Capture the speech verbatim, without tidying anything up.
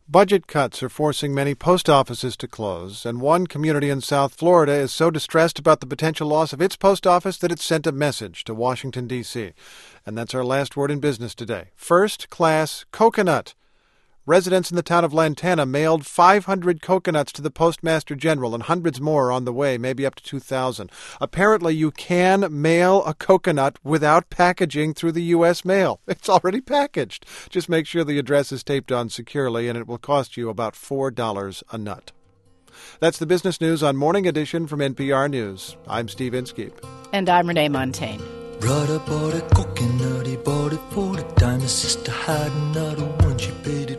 Budget cuts are forcing many post offices to close, and one community in South Florida is so distressed about the potential loss of its post office that it sent a message to Washington, D C And that's our last word in business today. First class coconut. Residents in the town of Lantana mailed five hundred coconuts to the Postmaster General, and hundreds more are on the way, maybe up to two thousand. Apparently, you can mail a coconut without packaging through the U S mail. It's already packaged. Just make sure the address is taped on securely, and it will cost you about four dollars a nut. That's the business news on Morning Edition from N P R News. I'm Steve Inskeep. And I'm Renee Montaigne. Brother bought a coconut, he bought it for the dime. His sister had another one, she paid it